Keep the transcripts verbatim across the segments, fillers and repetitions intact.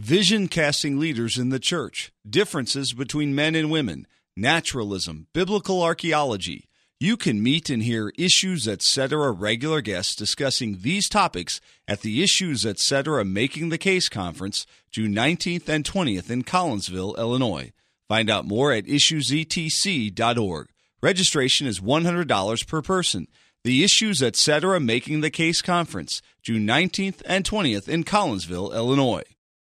vision casting leaders in the church, differences between men and women, naturalism, biblical archaeology. You can meet and hear Issues Etc. regular guests discussing these topics at the Issues Etc. Making the Case Conference, June nineteenth and twentieth in Collinsville, Illinois. Find out more at issues e t c dot org. Registration is one hundred dollars per person. The Issues Etc. Making the Case Conference, June nineteenth and twentieth in Collinsville, Illinois.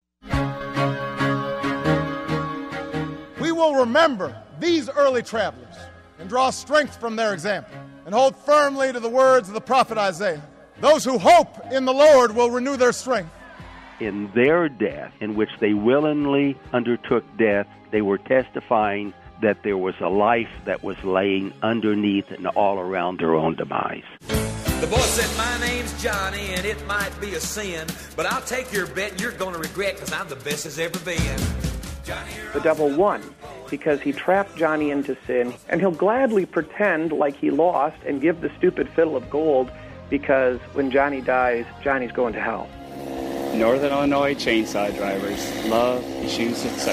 We will remember these early travelers and draw strength from their example and hold firmly to the words of the prophet Isaiah. Those who hope in the Lord will renew their strength. In their death, in which they willingly undertook death, they were testifying that there was a life that was laying underneath and all around their own demise. The boy said, my name's Johnny, and it might be a sin, but I'll take your bet and you're going to regret because I'm the best as ever been. Johnny, the devil won because he trapped Johnny into sin, and he'll gladly pretend like he lost and give the stupid fiddle of gold because when Johnny dies, Johnny's going to hell. Northern Illinois chainsaw drivers love Issues Etc.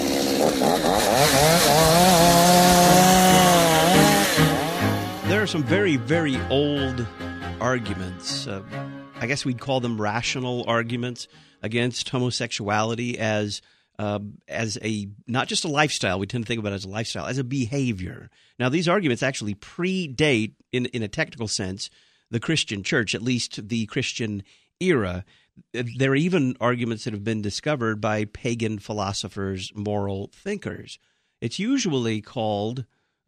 There are some very, very old arguments. Uh, I guess we'd call them rational arguments against homosexuality as uh, as a not just a lifestyle. We tend to think about it as a lifestyle, as a behavior. Now, these arguments actually predate, in in a technical sense, the Christian church, at least the Christian era. There are even arguments that have been discovered by pagan philosophers, moral thinkers. It's usually called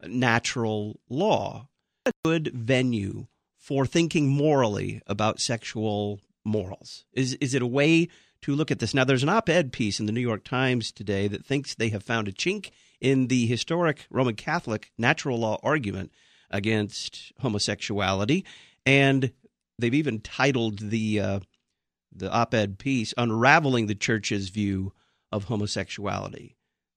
natural law. A good venue for thinking morally about sexual morals. Is is it a way to look at this? Now, there's an op-ed piece in the New York Times today that thinks they have found a chink in the historic Roman Catholic natural law argument against homosexuality, and they've even titled the uh, the op-ed piece, Unraveling the Church's View of Homosexuality.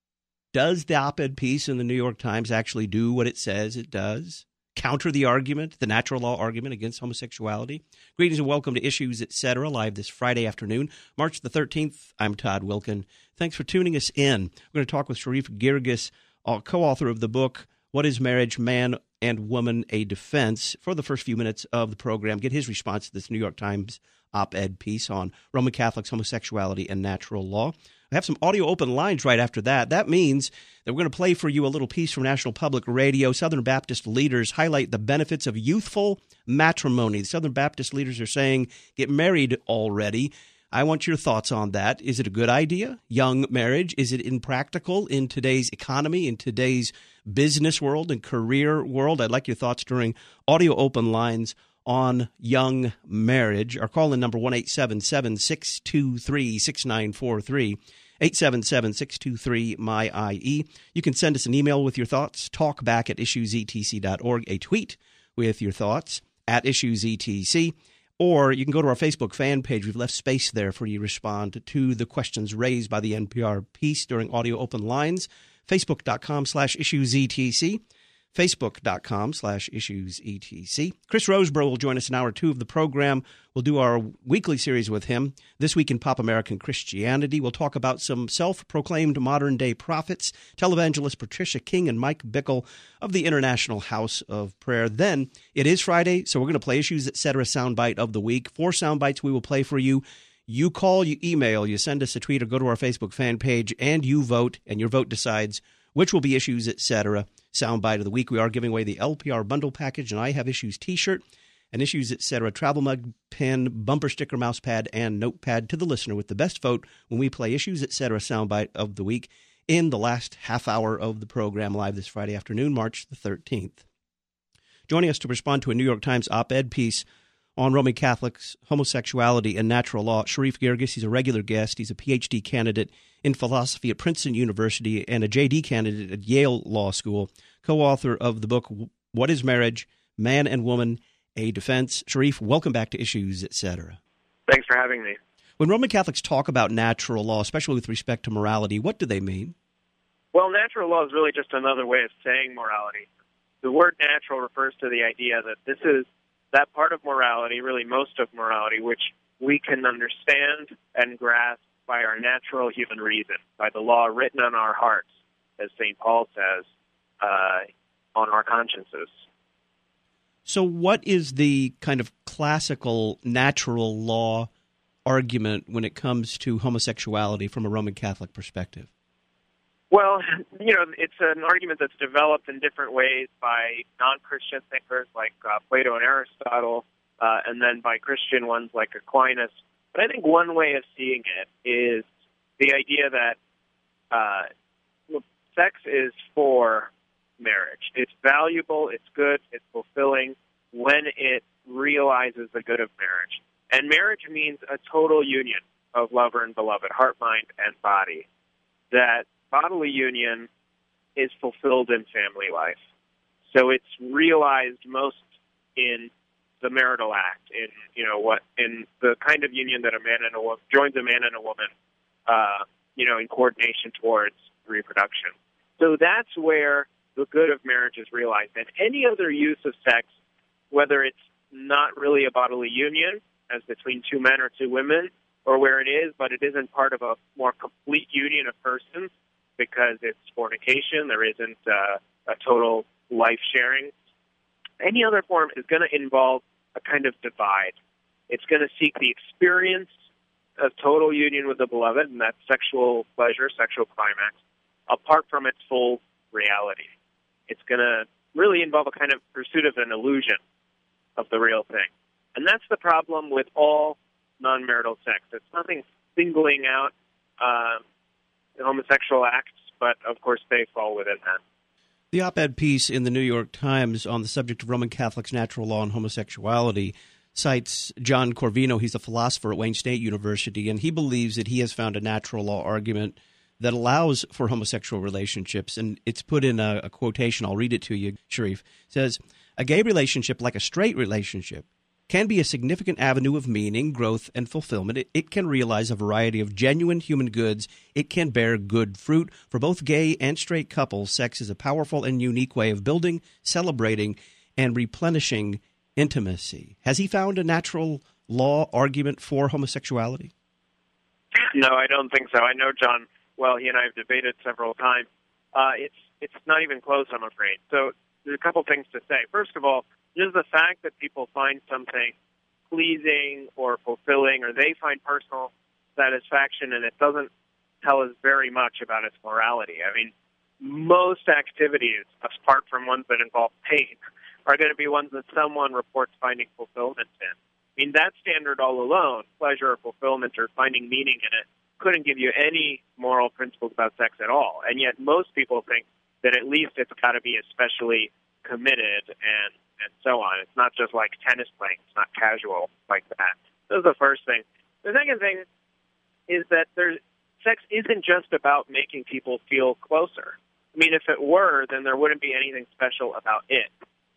Does the op-ed piece in the New York Times actually do what it says it does? Counter the argument, the natural law argument against homosexuality? Greetings and welcome to Issues Etc. live this Friday afternoon, March the thirteenth. I'm Todd Wilkin. Thanks for tuning us in. We're going to talk with Sharif Girgis, co-author of the book, What is Marriage, Man and Woman, a Defense? For the first few minutes of the program, get his response to this New York Times op-ed piece on Roman Catholics, homosexuality, and natural law. I have some audio open lines right after that. That means that we're going to play for you a little piece from National Public Radio. Southern Baptist leaders highlight the benefits of youthful matrimony. The Southern Baptist leaders are saying, get married already. I want your thoughts on that. Is it a good idea, young marriage? Is it impractical in today's economy, in today's business world and career world? I'd like your thoughts during audio open lines on young marriage. Our call-in number, one eight seven seven, six two three, six nine four three, eight seven seven, six two three, M Y I E. You can send us an email with your thoughts, talkback at issues e t c dot org, a tweet with your thoughts, at issues e t c, or you can go to our Facebook fan page. We've left space there for you to respond to the questions raised by the N P R piece during audio open lines, facebook.com slash issuesetc. Facebook.com slash issues etc. Chris Roseborough will join us in hour two of the program. We'll do our weekly series with him. This week in Pop American Christianity, we'll talk about some self-proclaimed modern-day prophets, televangelist Patricia King and Mike Bickle of the International House of Prayer. Then, it is Friday, so we're going to play Issues Etc. soundbite of the week. Four soundbites we will play for you. You call, you email, you send us a tweet, or go to our Facebook fan page, and you vote, and your vote decides which will be Issues Etc. soundbite of the week. We are giving away the L P R bundle package, and I Have Issues t-shirt, and Issues Etc. travel mug, pen, bumper sticker, mouse pad, and notepad to the listener with the best vote when we play Issues Etc. soundbite of the week in the last half hour of the program live this Friday afternoon, March the thirteenth. Joining us to respond to a New York Times op-ed piece on Roman Catholics, homosexuality, and natural law, Sharif Girgis. He's a regular guest. He's a P H D candidate in philosophy at Princeton University and a J D candidate at Yale Law School, co-author of the book, What is Marriage, Man and Woman, a Defense? Sharif, welcome back to Issues Etc. Thanks for having me. When Roman Catholics talk about natural law, especially with respect to morality, what do they mean? Well, natural law is really just another way of saying morality. The word natural refers to the idea that this is that part of morality, really most of morality, which we can understand and grasp by our natural human reason, by the law written on our hearts, as Saint Paul says, uh, on our consciences. So what is the kind of classical natural law argument when it comes to homosexuality from a Roman Catholic perspective? Well, you know, it's an argument that's developed in different ways by non-Christian thinkers like uh, Plato and Aristotle, uh, and then by Christian ones like Aquinas. But I think one way of seeing it is the idea that uh, well, sex is for marriage. It's valuable, it's good, it's fulfilling when it realizes the good of marriage. And marriage means a total union of lover and beloved, heart, mind, and body. That bodily union is fulfilled in family life. So it's realized most in the marital act, in you know what, in the kind of union that a man and a woman joins a man and a woman, uh, you know, in coordination towards reproduction. So that's where the good of marriage is realized. And any other use of sex, whether it's not really a bodily union, as between two men or two women, or where it is, but it isn't part of a more complete union of persons because it's fornication, there isn't uh, a total life sharing. Any other form is going to involve a kind of divide. It's going to seek the experience of total union with the beloved, and that's sexual pleasure, sexual climax, apart from its full reality. It's going to really involve a kind of pursuit of an illusion of the real thing. And that's the problem with all non-marital sex. It's nothing singling out uh, homosexual acts, but of course they fall within that. The op-ed piece in the New York Times on the subject of Roman Catholics' natural law and homosexuality cites John Corvino. He's a philosopher at Wayne State University, and he believes that he has found a natural law argument that allows for homosexual relationships. And it's put in a, a quotation. I'll read it to you, Sharif. It says, "A gay relationship, like a straight relationship, can be a significant avenue of meaning, growth, and fulfillment. It, it can realize a variety of genuine human goods. It can bear good fruit. For both gay and straight couples, sex is a powerful and unique way of building, celebrating, and replenishing intimacy." Has he found a natural law argument for homosexuality? No, I don't think so. I know John well. He and I have debated several times. Uh, it's it's not even close, I'm afraid. So there's a couple things to say. First of all, just the fact that people find something pleasing or fulfilling, or they find personal satisfaction, and it doesn't tell us very much about its morality. I mean, most activities, apart from ones that involve pain, are going to be ones that someone reports finding fulfillment in. I mean, that standard all alone, pleasure or fulfillment or finding meaning in it, couldn't give you any moral principles about sex at all. And yet most people think that at least it's got to be especially committed and and so on. It's not just like tennis playing. It's not casual like that. That's the first thing. The second thing is that there's, sex isn't just about making people feel closer. I mean, if it were, then there wouldn't be anything special about it,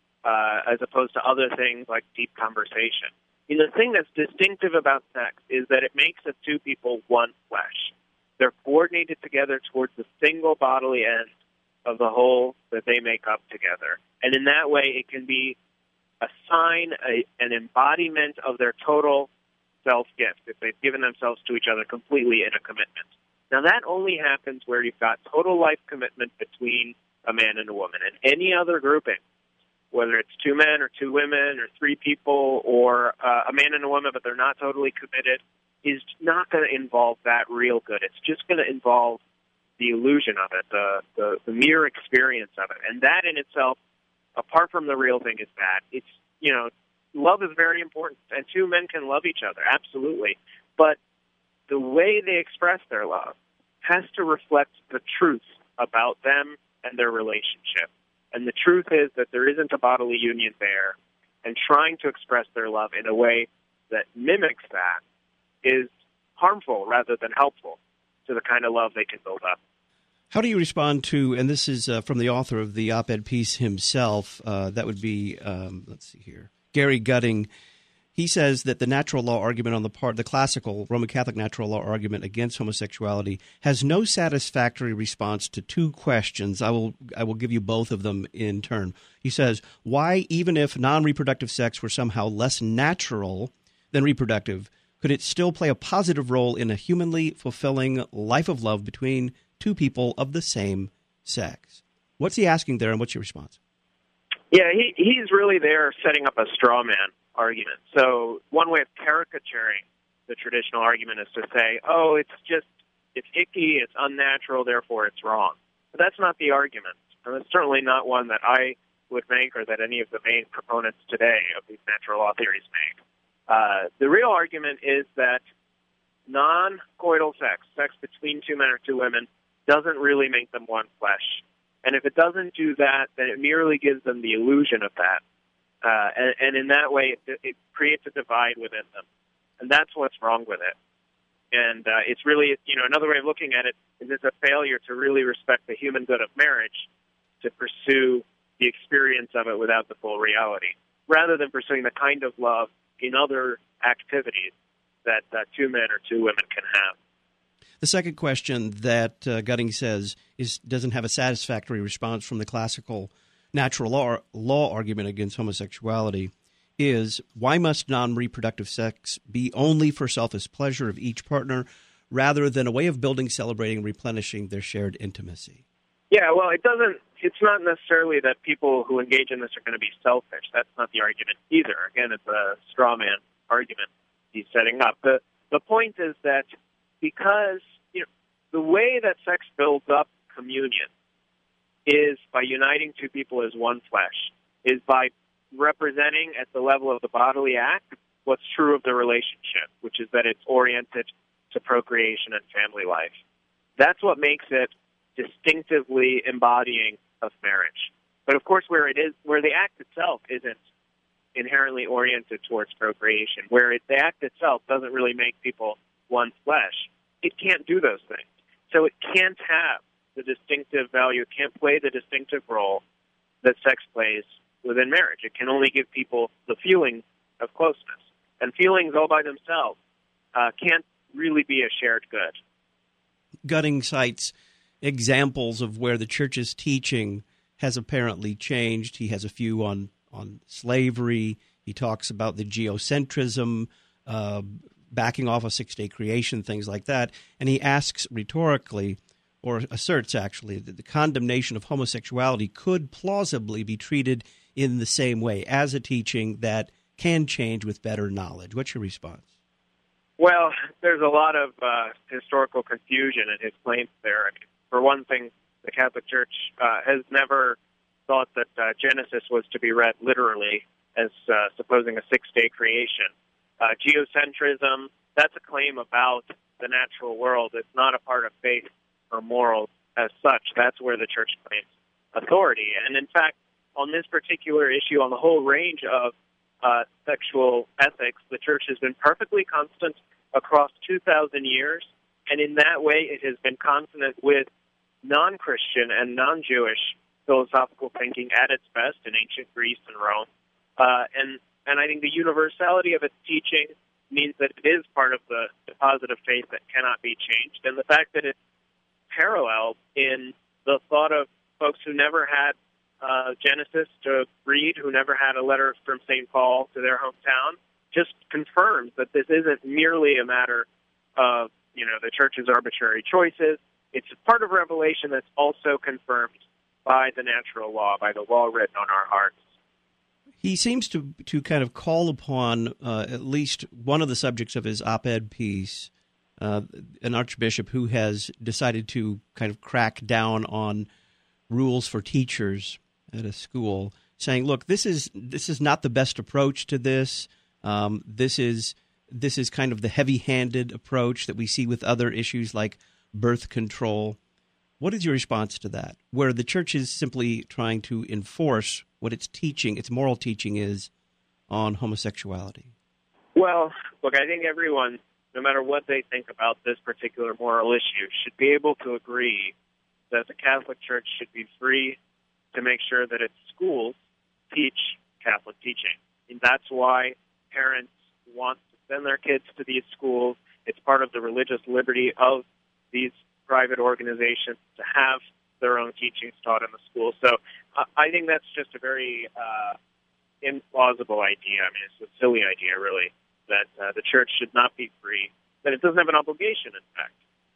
uh, as opposed to other things like deep conversation. I mean, the thing that's distinctive about sex is that it makes the two people one flesh. They're coordinated together towards the single bodily end of the whole that they make up together. And in that way, it can be a sign, a, an embodiment of their total self-gift, if they've given themselves to each other completely in a commitment. Now, that only happens where you've got total life commitment between a man and a woman. And any other grouping, whether it's two men or two women or three people or uh, a man and a woman, but they're not totally committed, is not going to involve that real good. It's just going to involve the illusion of it, the, the, the mere experience of it. And that in itself, apart from the real thing, is bad. It's, you know, love is very important, and two men can love each other, absolutely. But the way they express their love has to reflect the truth about them and their relationship. And the truth is that there isn't a bodily union there, and trying to express their love in a way that mimics that is harmful rather than helpful to the kind of love they can build up. How do you respond to, and this is uh, from the author of the op-ed piece himself, uh, that would be, um, let's see here, Gary Gutting. He says that the natural law argument on the part, the classical Roman Catholic natural law argument against homosexuality has no satisfactory response to two questions. I will I will give you both of them in turn. He says, why, even if non-reproductive sex were somehow less natural than reproductive, could it still play a positive role in a humanly fulfilling life of love between two people of the same sex? What's he asking there, and what's your response? Yeah, he, he's really there setting up a straw man argument. So one way of caricaturing the traditional argument is to say, oh, it's just, it's icky, it's unnatural, therefore it's wrong. But that's not the argument. And it's certainly not one that I would make or that any of the main proponents today of these natural law theories make. Uh, the real argument is that non-coital sex, sex between two men or two women, doesn't really make them one flesh. And if it doesn't do that, then it merely gives them the illusion of that. Uh, and, and in that way, it, it creates a divide within them. And that's what's wrong with it. And uh, it's really, you know, another way of looking at it is it's a failure to really respect the human good of marriage, to pursue the experience of it without the full reality, rather than pursuing the kind of love in other activities that uh, two men or two women can have. The second question that uh, Gutting says is doesn't have a satisfactory response from the classical natural law, law argument against homosexuality is, why must non-reproductive sex be only for selfish pleasure of each partner rather than a way of building, celebrating, replenishing their shared intimacy? Yeah, well, it doesn't, it's not necessarily that people who engage in this are going to be selfish. That's not the argument either. Again, it's a straw man argument he's setting up. The, the point is that because, you know, the way that sex builds up communion is by uniting two people as one flesh, is by representing at the level of the bodily act what's true of the relationship, which is that it's oriented to procreation and family life. That's what makes it distinctively embodying of marriage. But of course, where it is, where the act itself isn't inherently oriented towards procreation, where it, the act itself doesn't really make people one flesh, it can't do those things. So it can't have the distinctive value, it can't play the distinctive role that sex plays within marriage. It can only give people the feeling of closeness. And feelings all by themselves uh, can't really be a shared good. Gutting cites examples of where the church's teaching has apparently changed. He has a few on, on slavery. He talks about the geocentrism, uh, backing off a six-day creation, things like that. And he asks rhetorically, or asserts actually, that the condemnation of homosexuality could plausibly be treated in the same way as a teaching that can change with better knowledge. What's your response? Well, there's a lot of uh, historical confusion in his claims there. I mean, for one thing, the Catholic Church uh, has never thought that uh, Genesis was to be read literally as uh, supposing a six-day creation. Uh, geocentrism, that's a claim about the natural world. It's not a part of faith or morals as such. That's where the Church claims authority. And in fact, on this particular issue, on the whole range of uh, sexual ethics, the Church has been perfectly constant across two thousand years, and in that way it has been consonant with non-Christian and non-Jewish philosophical thinking at its best in ancient Greece and Rome. Uh, and, and I think the universality of its teaching means that it is part of the deposit of faith that cannot be changed, and the fact that it's paralleled in the thought of folks who never had uh, Genesis to read, who never had a letter from Saint Paul to their hometown, just confirms that this isn't merely a matter of, you know, the Church's arbitrary choices. It's part of revelation that's also confirmed by the natural law, by the law written on our hearts. He seems to to kind of call upon uh, at least one of the subjects of his op-ed piece, uh, an archbishop who has decided to kind of crack down on rules for teachers at a school, saying, "Look, this is this is not the best approach to this. Um, this is this is kind of the heavy-handed approach that we see with other issues like birth control." What is your response to that, where the Church is simply trying to enforce what its teaching, its moral teaching is on homosexuality? Well, look, I think everyone, no matter what they think about this particular moral issue, should be able to agree that the Catholic Church should be free to make sure that its schools teach Catholic teaching. And that's why parents want to send their kids to these schools. It's part of the religious liberty of these private organizations to have their own teachings taught in the school. So uh, I think that's just a very uh, implausible idea. I mean, it's a silly idea, really, that uh, the church should not be free, that it doesn't have an obligation, in fact,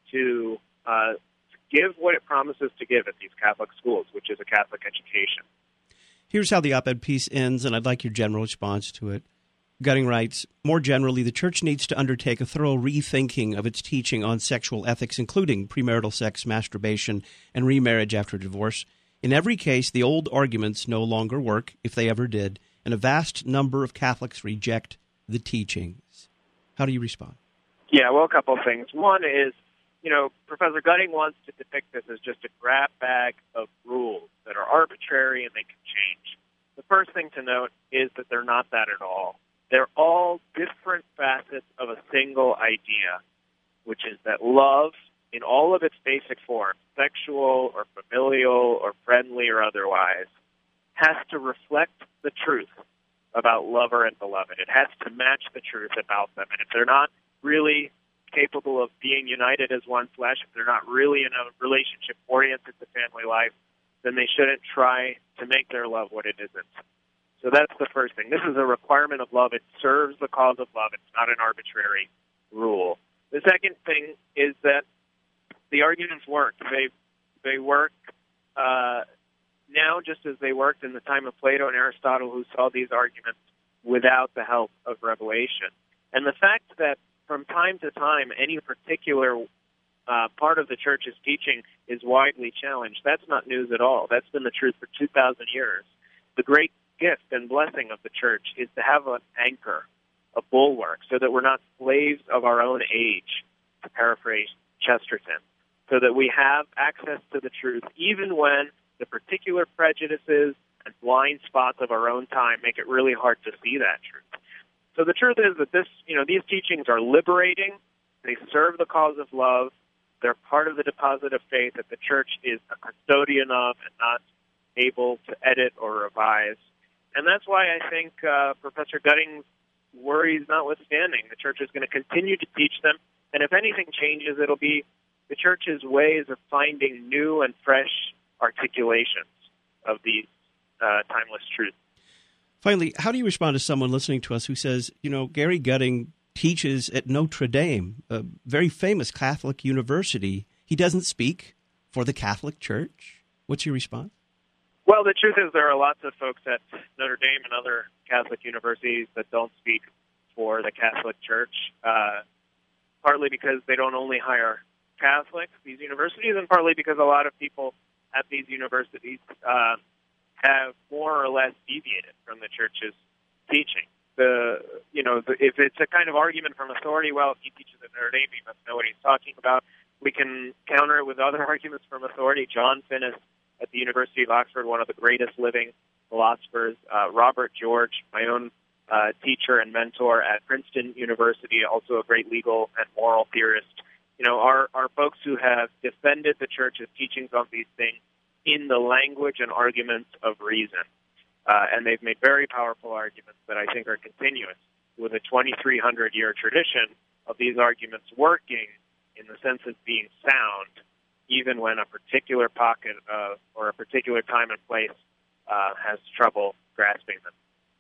to uh, give what it promises to give at these Catholic schools, which is a Catholic education. Here's how the op-ed piece ends, and I'd like your general response to it. Gutting writes, more generally, the church needs to undertake a thorough rethinking of its teaching on sexual ethics, including premarital sex, masturbation, and remarriage after divorce. In every case, the old arguments no longer work, if they ever did, and a vast number of Catholics reject the teachings. How do you respond? Yeah, well, a couple of things. One is, you know, Professor Gutting wants to depict this as just a grab bag of rules that are arbitrary and they can change. The first thing to note is that they're not that at all. They're all different facets of a single idea, which is that love, in all of its basic forms, sexual or familial or friendly or otherwise, has to reflect the truth about lover and beloved. It has to match the truth about them. And if they're not really capable of being united as one flesh, if they're not really in a relationship oriented to family life, then they shouldn't try to make their love what it isn't. So that's the first thing. This is a requirement of love. It serves the cause of love. It's not an arbitrary rule. The second thing is that the arguments work. They they work uh, now just as they worked in the time of Plato and Aristotle, who saw these arguments without the help of revelation. And the fact that from time to time any particular uh, part of the church's teaching is widely challenged, that's not news at all. That's been the truth for two thousand years. The great gift and blessing of the church is to have an anchor, a bulwark, so that we're not slaves of our own age, to paraphrase Chesterton, so that we have access to the truth even when the particular prejudices and blind spots of our own time make it really hard to see that truth. So the truth is that this, you know, these teachings are liberating. They serve the cause of love. They're part of the deposit of faith that the church is a custodian of and not able to edit or revise. And that's why I think uh, Professor Gutting's worries notwithstanding, the church is going to continue to teach them. And if anything changes, it'll be the church's ways of finding new and fresh articulations of these uh, timeless truths. Finally, how do you respond to someone listening to us who says, you know, Gary Gutting teaches at Notre Dame, a very famous Catholic university. He doesn't speak for the Catholic Church. What's your response? Well, the truth is there are lots of folks at Notre Dame and other Catholic universities that don't speak for the Catholic Church, uh, partly because they don't only hire Catholics, these universities, and partly because a lot of people at these universities uh, have more or less deviated from the Church's teaching. The you know the, if it's a kind of argument from authority, well, if he teaches at Notre Dame, he must know what he's talking about. We can counter it with other arguments from authority. John Finnis at the University of Oxford, one of the greatest living philosophers. Uh, Robert George, my own uh, teacher and mentor at Princeton University, also a great legal and moral theorist. You know, are, are folks who have defended the Church's teachings on these things in the language and arguments of reason. Uh, and they've made very powerful arguments that I think are continuous with a twenty-three hundred year tradition of these arguments working in the sense of being sound, even when a particular pocket of, or a particular time and place uh, has trouble grasping them.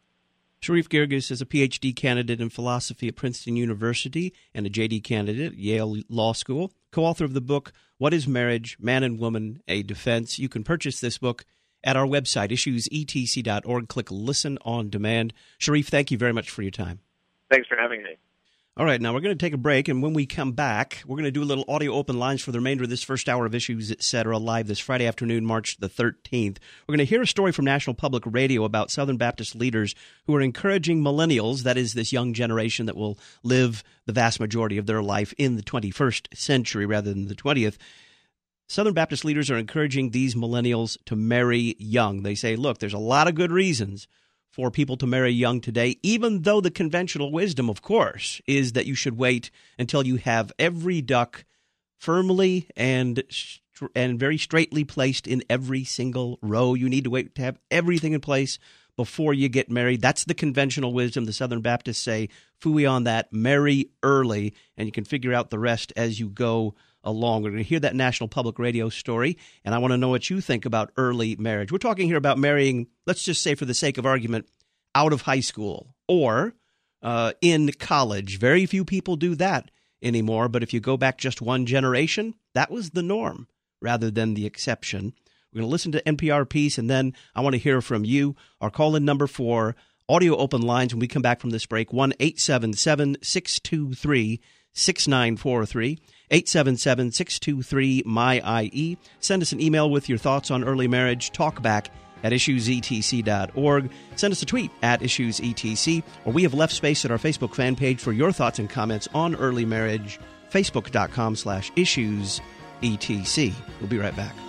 Sharif Girgis is a P H D candidate in philosophy at Princeton University and a J D candidate at Yale Law School, co-author of the book, What is Marriage? Man and Woman, A Defense. You can purchase this book at our website, issues e t c dot org. Click Listen on Demand. Sharif, thank you very much for your time. Thanks for having me. All right, now we're going to take a break, and when we come back, we're going to do a little audio open lines for the remainder of this first hour of Issues, et cetera, live this Friday afternoon, March the thirteenth. We're going to hear a story from National Public Radio about Southern Baptist leaders who are encouraging millennials, that is this young generation that will live the vast majority of their life in the twenty-first century rather than the twentieth. Southern Baptist leaders are encouraging these millennials to marry young. They say, look, there's a lot of good reasons for people to marry young today, even though the conventional wisdom, of course, is that you should wait until you have every duck firmly and and very straightly placed in every single row. You need to wait to have everything in place before you get married. That's the conventional wisdom. The Southern Baptists say, phooey on that, marry early, and you can figure out the rest as you go along. We're going to hear that National Public Radio story, and I want to know what you think about early marriage. We're talking here about marrying, let's just say for the sake of argument, out of high school, or uh, in college. Very few people do that anymore, but if you go back just one generation, that was the norm rather than the exception. We're going to listen to N P R Peace, and then I want to hear from you. Our call-in number for audio open lines when we come back from this break, one eight seven seven, six two three, six nine four three, eight seven seven, six two three, M Y I E. Send us an email with your thoughts on early marriage, talkback at issues e t c dot org. Send us a tweet at issues e t c, or we have left space at our Facebook fan page for your thoughts and comments on early marriage, facebook.com slash issues etc. We'll be right back.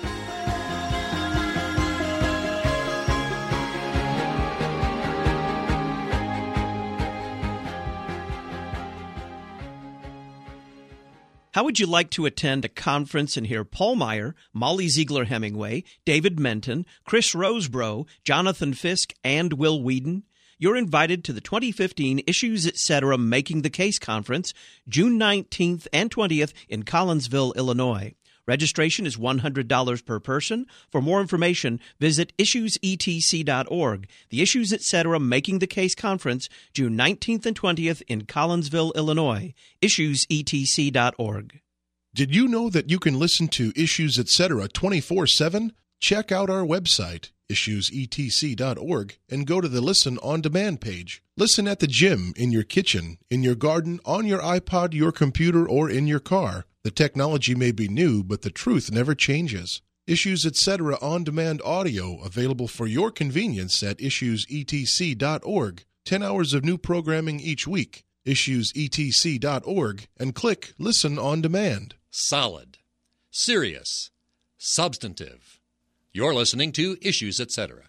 How would you like to attend a conference and hear Paul Meyer, Molly Ziegler Hemingway, David Menton, Chris Rosebrough, Jonathan Fisk, and Will Whedon? You're invited to the twenty fifteen Issues Etc. Making the Case Conference, June nineteenth and twentieth in Collinsville, Illinois. Registration is one hundred dollars per person. For more information, visit issues e t c dot org. The Issues Etc. Making the Case Conference, June nineteenth and twentieth in Collinsville, Illinois. issues e t c dot org. Did you know that you can listen to Issues Etc. twenty-four seven? Check out our website, issues e t c dot org, and go to the Listen on Demand page. Listen at the gym, in your kitchen, in your garden, on your iPod, your computer, or in your car. The technology may be new, but the truth never changes. Issues Etc. on-demand audio available for your convenience at issues e t c dot org. Ten hours of new programming each week. issues e t c dot org and click Listen on Demand. Solid, serious, substantive. You're listening to Issues Etc.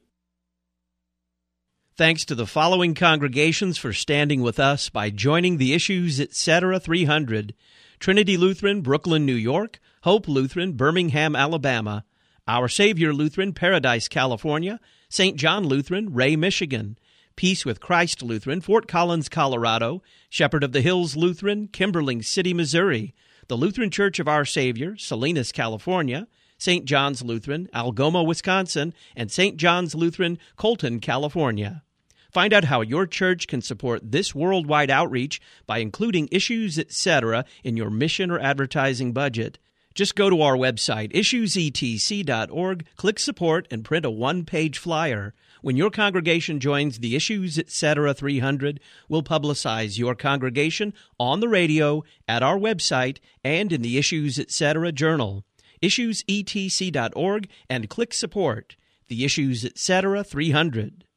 Thanks to the following congregations for standing with us by joining the Issues Etc. three hundred. Trinity Lutheran, Brooklyn, New York; Hope Lutheran, Birmingham, Alabama; Our Savior Lutheran, Paradise, California; Saint John Lutheran, Ray, Michigan; Peace with Christ Lutheran, Fort Collins, Colorado; Shepherd of the Hills Lutheran, Kimberling City, Missouri; the Lutheran Church of Our Savior, Salinas, California; Saint John's Lutheran, Algoma, Wisconsin; and Saint John's Lutheran, Colton, California. Find out how your church can support this worldwide outreach by including Issues Etc. in your mission or advertising budget. Just go to our website, issues e t c dot org, click Support, and print a one-page flyer. When your congregation joins the Issues Etc. three hundred, we'll publicize your congregation on the radio, at our website, and in the Issues Etc. Journal. issues e t c dot org and click Support. The Issues Etc. three hundred.